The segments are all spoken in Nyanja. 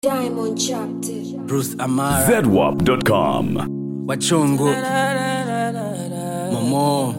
Diamond Chapter Bruce Amara ZWAP.com Wachongo Momo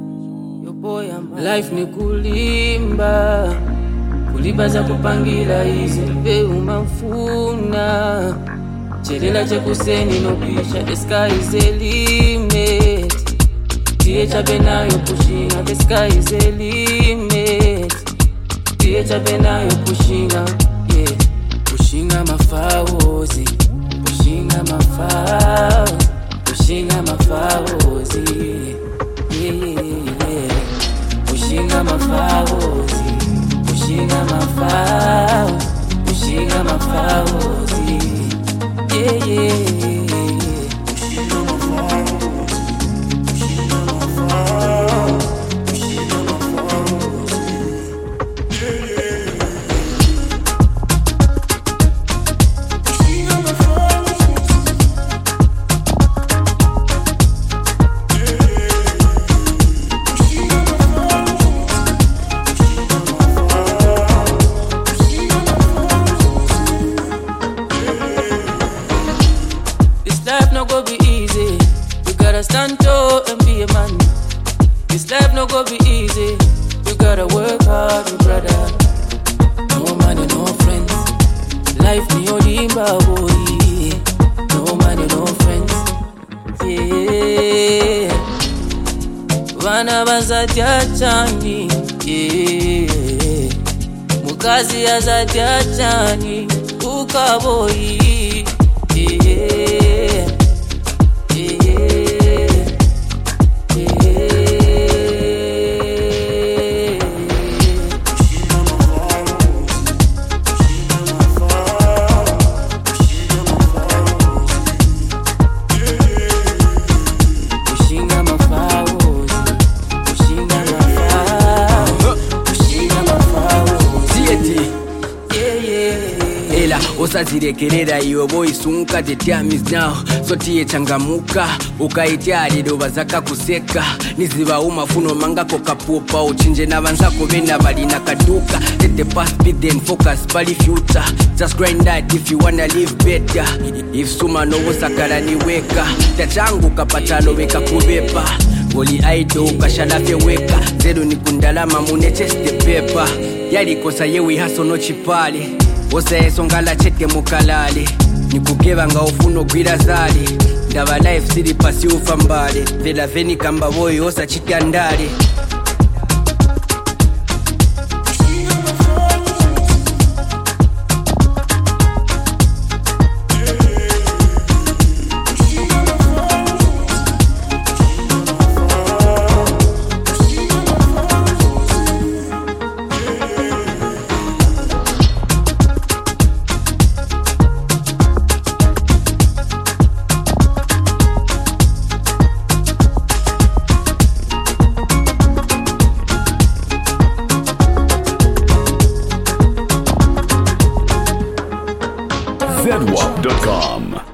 Life ni kulimba kulibaza kupangira hizi pe umafuna chelela chekuseni no pisha the sky is the limit Tiecha benayo pushing the sky is the limit Tiecha benayo pushing yeah Pushinga mafawozi, pushinga mafawozi, pushinga mafawozi, yeah. Pushinga mafawozi, pushinga mafawozi, pushinga mafawozi, yeah. Pushinga mafawozi, pushinga mafawozi, pushinga mafawozi, yeah. Life no go be easy. You gotta stand tall and be a man. This life no go be easy. You gotta work hard, my brother. No money, no friends. Life ni olimba boy. No money, no friends. Yeah. Vana bazatya chani. Yeah. Mukazi azatya chani. Ukaboyi. Yeah. Osazirekerera iyo boyisunka the time is now so tiye changamuka ukaitiariro bazaka kuseka niziba umafuno mangako kapupa uchinje nabanzako bena bali nakaduka let the past be then focus bali future just grind that if you wanna live better if suma no sakala niweka tachangu kapatalo weka kubepa Goli aido ukashalafye weka zero ni kundalama mune chest paper yalikosa yewe haso no chipale Ose esongala cheke mukalale Nikukeba nga ufuno gwira zali Ndaba life siri pasi ufambale Vela veni kamba boy osa chitandale ZWAP.com